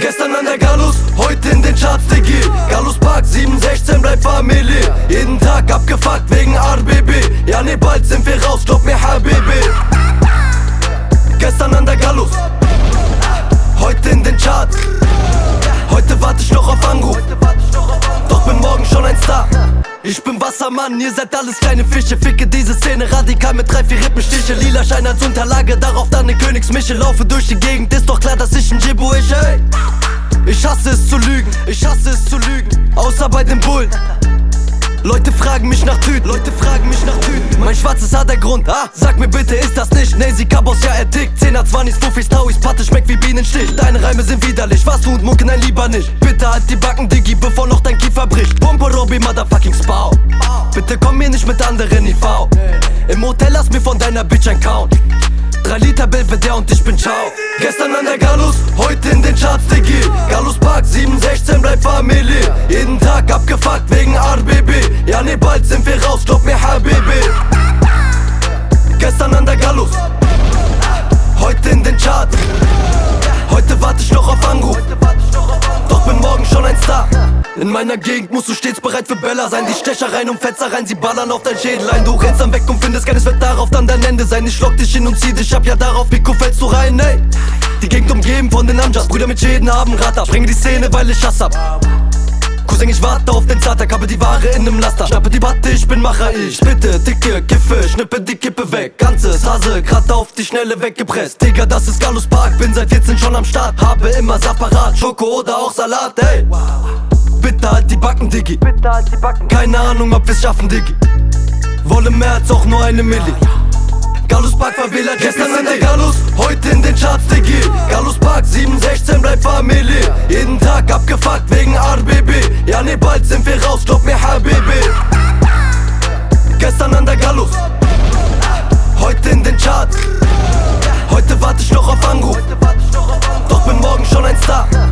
Gestern an der Gallus, heute in den Charts, Diggi. Gallus Park, 716, bleibt Familie. Jeden Tag abgefuckt wegen RBB. Ja ne, bald sind wir raus, glaub mir Habibi. Gestern an der Gallus, heute in den Charts. Heute warte ich noch auf Anruf, doch bin morgen schon ein Star. Ich bin Wassermann, ihr seid alles kleine Fische. Ficke diese Szene radikal mit 3-4 Rippenstiche. Lila Schein als Unterlage, darauf dann ne Königsmische. Laufe durch die Gegend, ist doch klar, dass ich ein Jibu ich, ey. Ich hasse es zu lügen, ich hasse es zu lügen. Außer bei den Bullen. Leute fragen mich nach Tüten, Leute fragen mich nach Tüten. Mein schwarzes Haar der Grund, sag mir bitte, ist das nicht Nazy Kabos, ja er tickt. 10er, 20s, Fuffis, Tauis, Patte schmeckt wie Bienenstich. Deine Reime sind widerlich, was tut Mucke, nein lieber nicht. Bitte halt die Backen, Diggi, bevor noch dein Kiefer bricht. Pumpe Robby, motherfucking Spau. Bitte komm mir nicht mit anderen IV. Im Hotel lass mir von deiner Bitch ein Count. 3 Liter Belvedere und ich bin ciao. Gestern an der Gallus, heute in den Charts, Diggi. Gallus Park, 716, bleibt Familie. Jeden Tag abgefuckt wegen RBB. Ja ne, bald sind wir raus, glaub mir Habibi. Gestern an der Gallus, heute in den Charts. Heute warte ich noch auf Anruf, doch bin morgen schon ein Star. In meiner Gegend musst du stets bereit für Böller sein. Die Stechereien und Fetzereien, sie ballern auf dein Schädel ein. Du rennst dann weg und findest keines, wird darauf dann dein Ende sein. Ich lock dich hin und zieh dich ab, ja darauf, Pico, fällst du rein, ey. Die Gegend umgeben von den Amjas, Brüder mit Schäden haben Rata. Sprenge die Szene, weil ich Hass hab. Cousin, ich warte auf den Zatak, habe die Ware in nem Laster. Schnappe die Batte, ich bin Macher, ich bitte, dicke Kiffe, schnippe die Kippe weg. Ganzes Hase, grad auf die Schnelle weggepresst. Digga, das ist Gallus Park, bin seit 14 schon am Start. Habe immer Saft-parat, Schoko oder auch Salat, ey. Bitte halt die Backen, Diggi. Keine Ahnung, ob wir's schaffen, Diggi. Wolle mehr als auch nur eine Milli. Gallus Park Favela, gestern in der Gallus, heute in den Charts, Diggi. Gallus Park, 716, bleibt Familie. Jeden Tag abgefuckt wegen RBB. Ja ne, bald sind wir raus, glaub mir Habibi. Gestern an der Gallus, heute in den Charts. Heute warte ich noch auf Anruf, doch bin morgen schon ein Star.